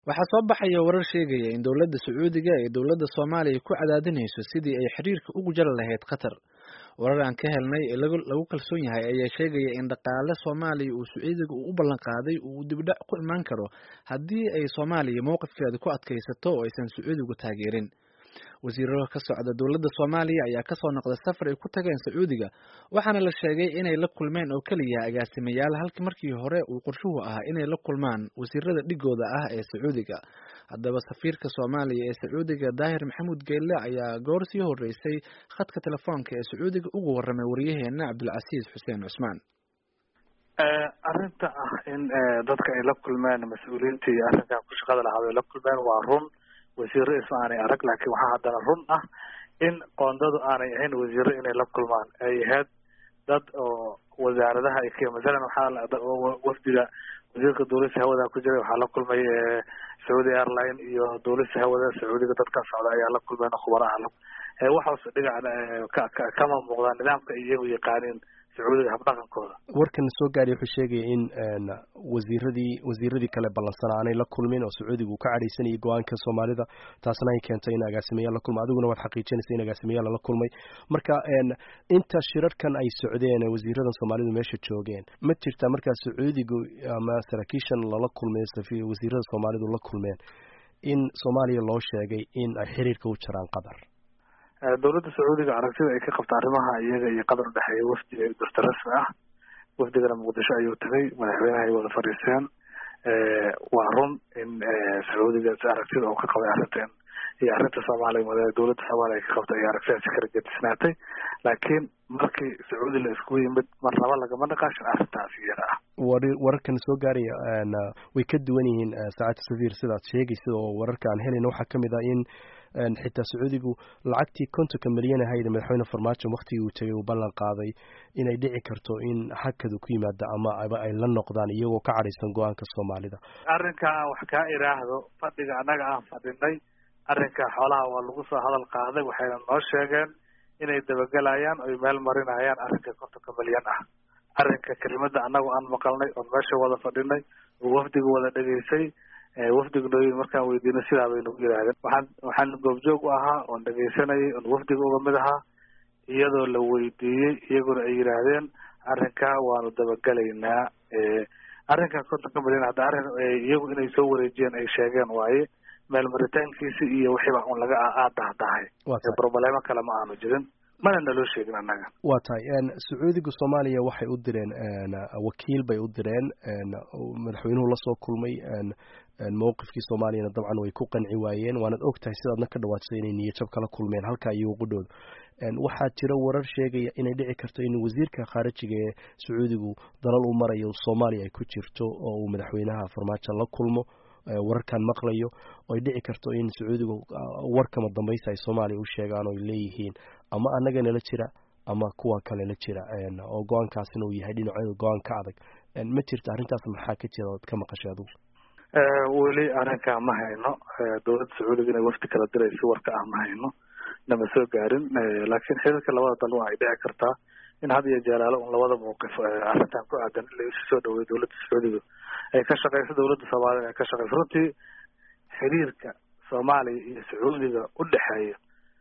Waxaa soo baxaya warar sheegaya in dowladda Sacuudiga ay dowladda Soomaaliya ku cadaadinayso sidii ay xiriirka ugu jari lahayd Qatar. Warar aan ka helnay ee lagu kalsoon yahay ayaa sheegaya in dhaqaale Soomaaliya uu Sacuudiga u ballan qaaday uu dibadhac ku imaan karo haddii ay Soomaaliya mowqifkeeda ku adkaysato oo aysan Sacuudigu taageerin. Wasiirro ka socda dowladda Soomaaliya ayaa ka soo noqday safar ay ku tageen Sacuudiga, waxaana la sheegay inay la kulmeen oo kaliya agaasimayaal halkii markii hore uu qorshuhu ahaa inay la kulmaan wasiirada dhigooda ah ee Sacuudiga. Haddaba safiirka Soomaaliya ee Sacuudiga Daahir Maxamuud Geelle ayaa goor sii horeysay khadka telefoonka ee Sacuudiga ugu warramay wariyaheena Cabdulcasiis Xuseen Cusmaan. Arrinta ah in dadka ay la kulmeen mas'uuliyiintii arrinkan ku shaqada lahaa ay la kulmeen waa run. wasiirro isma aanay arag, laakiin waxaa haddana run ah in qoondadu aanay ahayn wasiirro inay la kulmaan, ay ahayd dad oo wasaaradaha ay ka masalan wafdiga wasiirka duulista hawada ku jiray waxaa la kulmay Saudi Airline iyo duulista hawada Sacuudiga dadka socda ayaa la kulmeen khubaraha waxaas dhinaca kama muuqdaan nidaamka iyagu yaqaaniin Sacuudiga habdhaqankooda. Warkan soo gaaray wuxuu sheegay in wasiiradii kale ballansanaa aanay la kulmin oo Sacuudigu ka cadhaysanayay go'aanka Soomaalida, taasna ay keentay in agaasimayaal la kulmo. Adiguna waad xaqiijinaysaa in agaasimayaal la kulmay. Marka inta shirarkan ay socdeen wasiiradan Soomaalidu meesha joogeen, ma jirtaa markaa Sacuudigu ama saraakiishan lala kulmay wasiirada Soomaalidu la kulmeen in Soomaaliya loo sheegay in ay xiriirka u jaraan Qatar? dowladda Sacuudiga aragtida ay ka qabta arrimaha iyaga iyo Qatar u dhaxeeya wafdi dasta rasmi ah. wafdigana Muqdisho ayuu tagay, madaxweynaha ay wada fariiseen. waa run in Sacuudiga aragtida uu ka qabay arrintan iyo arrinta Soomaaliya dowladda Soomaaliya ay ka qabtay iyo aragtidaasi kala gedisnaatay, laakiin markii Sacuudi la isku yimid marnaba lagama naqaashin arrintaasi iyada ah. wararkan soo gaaraya way ka duwan yihiin saacadda safiir sidaad sheegaysa, oo wararka aan helayna waxaa kamid ah in xitaa Sacuudigu lacagtii 50 milyan ahayd madaxweyne Farmaajo waqtigii uu tagay uu ballan qaaday inay dhici karto in hakadu ku yimaado ama ay la noqdaan iyagoo ka cadhaysan go'aanka Soomaalida. Arrinka wax ka iraahdo fadhiga anaga aan fadhinay, arrinka xoolaha waa lagu soo hadal qaaday, waxayna noo sheegeen inay dabagalayaan oo meel marinayaan arrinka 50 milyan ah. arrinka kelimada anagu aan maqalnay oo meesha wada fadhinay oo wafdiga wada dhageysay wafdiga nooyin markaan weydiino sidaa bay nagu yiraahdeen. waxaan goobjoog u ahaa oon dhageysanayay oon wafdiga uga mid ahaa iyadoo la weydiiyey, iyaguna ay yiraahdeen arrinkaa waanu dabagalaynaa. arrinka 50 milyan hadda arrin iyagu inay soo wareejiyeen ay sheegeen waaye, meel maritaankiisa iyo wixii baa un laga aadahdahay, problemo kale ma aanu jirin, mana naloo sheegin annaga. waa tahay Sacuudiga Soomaaliya waxay u direen wakiil bay u direen, madaxweynuhu la soo kulmay, mowqifkii Soomaaliyana dabcan way ku qanci waayeen. waanad ogtahay sidaadna ka dhawaatay inay niyad-jab kala kulmeen halka iyo qudhooda. waxaa jira warar sheegaya inay dhici karto in wasiirka khaarijiga ee Sacuudigu dalal u marayo Soomaaliya ay ku jirto oo uu madaxweynaha Farmaajo la kulmo. wararkan maqlayo oo ay dhici karto in Sacuudigu warkama dambaysa ay Soomaaliya u sheegaan oo ay leeyihiin ama annaga nala jira ama kuwa kale la jira, oo go'aankaasina uu yahay dhinaceeda go'aan ka adag. ma jirto arrintaas maxaa ka jira ood ka maqashay adigu? weli arrinkaa ma hayno. dowladda Sacuudiga inay wafdi kala dirayso warka ah ma hayno, nama soo gaarin. laakiin xiriirka labada dal waa ay dhici kartaa in had iyo jeelaalo un labada mowqif arrintan ku aadan in la isu soo dhaweeyo dowladda Sacuudiga ay ka shaqeyso, dowladda Soomaaliya ay ka shaqeyso. runtii xiriirka Soomaaliya iyo Sacuudiga u dhaxeeya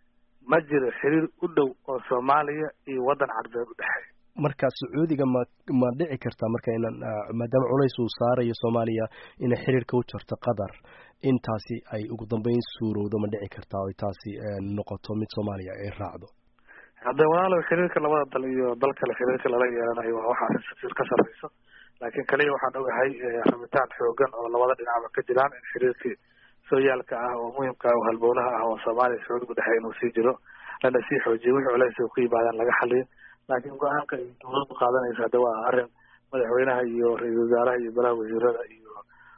ma jiro xiriir u dhow oo Soomaaliya iyo waddan Carbeed u dhaxeeya. marka Sacuudiga ma dhici kartaa marka in maadaama culays uu saarayo Soomaaliya inay xiriirka u jarto Qatar, intaasi ay ugu dambeyn suurowdo ma dhici kartaa oo taasi noqoto mid Soomaaliya ay raacdo? hadda walaalow xiriirka labada dal iyo dal kale xiriirka lala yeelanayo waa waxa safiir ka sarreyso, laakiin kaliya waxaan ogahay rabitaan xoogan oo labada dhinacba ka jiraan in xiriirkii sooyaalka ah oo muhiimka ah oo halbowlaha ah oo Soomaaliya Sacuudiga dhaxay inuu sii jiro, lana sii xoojiyo wixii culays ku yimaadaan laga xaliyo. laakiin go'aanka ay dowladdu qaadanayso hadda waa arrin madaxweynaha iyo ra'iisul wasaaraha iyo golaha wasiirada iyo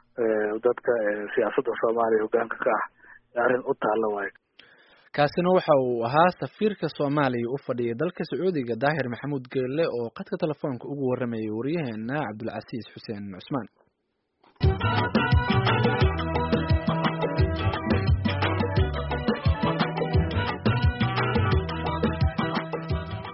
dadka siyaasadda Soomaaliya hoggaanka ka ah arrin u taalla waaye. kaasina waxa uu ahaa safiirka Soomaaliya u fadhiyay dalka Sacuudiga Daahir Maxamuud Geelle oo khadka telefoonka ugu warramayay wariyaheena Cabdulcasiis Xuseen Cusmaan.